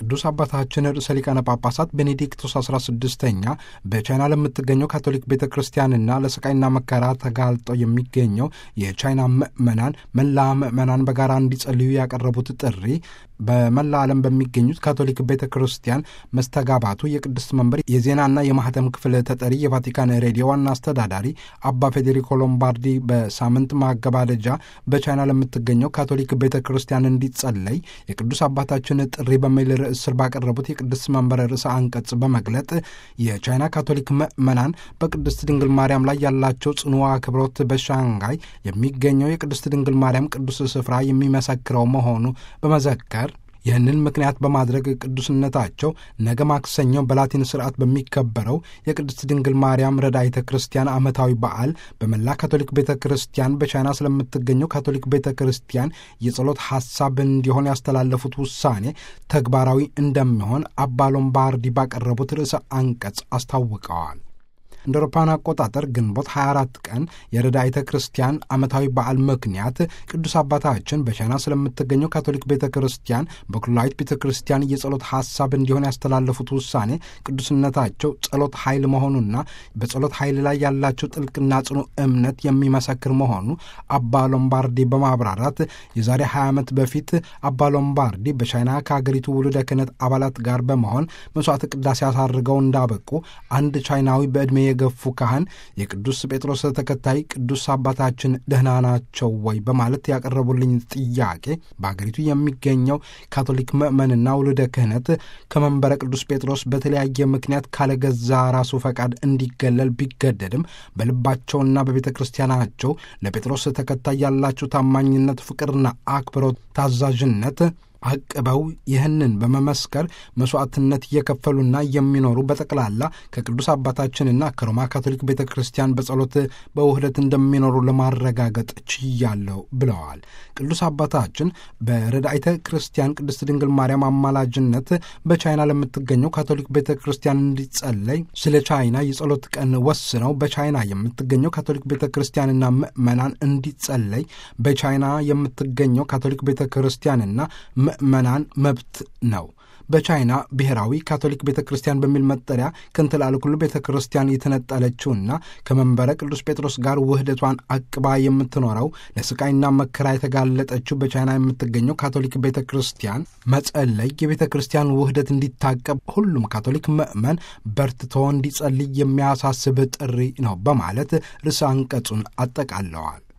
ቅዱስ አባታችን ርዕሰ ሊቃነ ጳጳሳት ቤኔዲክቶስ 16ኛ በቻይና ለምትገኘው ካቶሊክ ቤተ ክርስቲያንና ለስቃይና መከራ ተጋልጠው የሚገኘው የቻይና መላ ምዕመናን በጋራ እንዲጸልዩ ያቀረቡት ጥሪ በመላ ዓለም በሚገኙት ካቶሊክ ቤተ ክርስቲያን መስተጋባቱ የቅድስት መንበር የዜናና የማህተም ክፍል ተጠሪ የቫቲካን ሬዲዮ ዋና አስተዳዳሪ አባ ፌዴሪኮ ሎምባርዲ በሳምንት ማገባደጃ በቻይና ለምትገኘው ካቶሊክ ቤተ ክርስቲያን እንዲጸለይ የቅዱስ አባታችን ጥሪ በሚል ርዕስ ስር ባቀረቡት የቅድስት መንበር ርዕሰ አንቀጽ በመግለጥ የቻይና ካቶሊክ ምዕመናን በቅድስት ድንግል ማርያም ላይ ያላቸው ጽኑ አክብሮት በሻንጋይ የሚገኘው የቅድስት ድንግል ማርያም ቅዱስ ስፍራ የሚመሰክረው መሆኑ በመዘከር ይህንን ምክንያት በማድረግ ቅዱስነታቸው ነገ ማክሰኞ በላቲን ስርዓት በሚከበረው የቅድስት ድንግል ማርያም ረዳይተ ክርስቲያን ዓመታዊ በዓል በመላ ካቶሊክ ቤተ ክርስቲያን በቻይና ስለምትገኘው ካቶሊክ ቤተ ክርስቲያን የጸሎት ሐሳብ እንዲሆን ያስተላለፉት ውሳኔ ተግባራዊ እንደሚሆን አባ ሎምባርዲ ባቀረቡት ርዕሰ አንቀጽ አስታውቀዋል። እንደ አውሮፓውያን አቆጣጠር ግንቦት 24 ቀን የረዳይተ ክርስቲያን ዓመታዊ በዓል ምክንያት ቅዱስ አባታችን በቻይና ስለምትገኘው ካቶሊክ ቤተ ክርስቲያን በኩላዊት ቤተ ክርስቲያን የጸሎት ሐሳብ እንዲሆን ያስተላለፉት ውሳኔ ቅዱስነታቸው ጸሎት ኃይል መሆኑና በጸሎት ኃይል ላይ ያላቸው ጥልቅና ጽኑ እምነት የሚመሰክር መሆኑ አባ ሎምባርዲ በማብራራት የዛሬ 20 ዓመት በፊት አባ ሎምባርዲ በቻይና ከአገሪቱ ውሉደ ክህነት አባላት ጋር በመሆን መስዋዕት ቅዳሴ አሳርገው እንዳበቁ አንድ ቻይናዊ በዕድሜ የገፉ ካህን የቅዱስ ጴጥሮስ ተከታይ ቅዱስ አባታችን ደህና ናቸው ወይ በማለት ያቀረቡልኝ ጥያቄ በአገሪቱ የሚገኘው ካቶሊክ ምዕመንና ውሉደ ክህነት ከመንበረ ቅዱስ ጴጥሮስ በተለያየ ምክንያት ካለገዛ ራሱ ፈቃድ እንዲገለል ቢገደድም በልባቸውና በቤተ ክርስቲያናቸው ለጴጥሮስ ተከታይ ያላቸው ታማኝነት፣ ፍቅርና አክብሮት፣ ታዛዥነት አቅበው ይህንን በመመስከር መስዋዕትነት እየከፈሉና የሚኖሩ በጠቅላላ ከቅዱስ አባታችንና ከሮማ ካቶሊክ ቤተ ክርስቲያን በጸሎት በውህደት እንደሚኖሩ ለማረጋገጥ ችያለሁ ብለዋል። ቅዱስ አባታችን በረዳይተ ክርስቲያን ቅድስት ድንግል ማርያም አማላጅነት በቻይና ለምትገኘው ካቶሊክ ቤተ ክርስቲያን እንዲጸለይ ስለ ቻይና የጸሎት ቀን ወስነው በቻይና የምትገኘው ካቶሊክ ቤተ ክርስቲያንና ምዕመናን እንዲጸለይ በቻይና የምትገኘው ካቶሊክ ቤተ ክርስቲያንና ምዕመናን መብት ነው። በቻይና ብሔራዊ ካቶሊክ ቤተ ክርስቲያን በሚል መጠሪያ ከንትላል ኩሉ ቤተ ክርስቲያን የተነጠለችውና ከመንበረ ቅዱስ ጴጥሮስ ጋር ውህደቷን አቅባ የምትኖረው ለስቃይና መከራ የተጋለጠችው በቻይና የምትገኘው ካቶሊክ ቤተ ክርስቲያን መጸለይ የቤተ ክርስቲያን ውህደት እንዲታቀብ ሁሉም ካቶሊክ ምዕመን በርትቶ እንዲጸልይ የሚያሳስብ ጥሪ ነው በማለት ርዕሰ አንቀጹን አጠቃለዋል።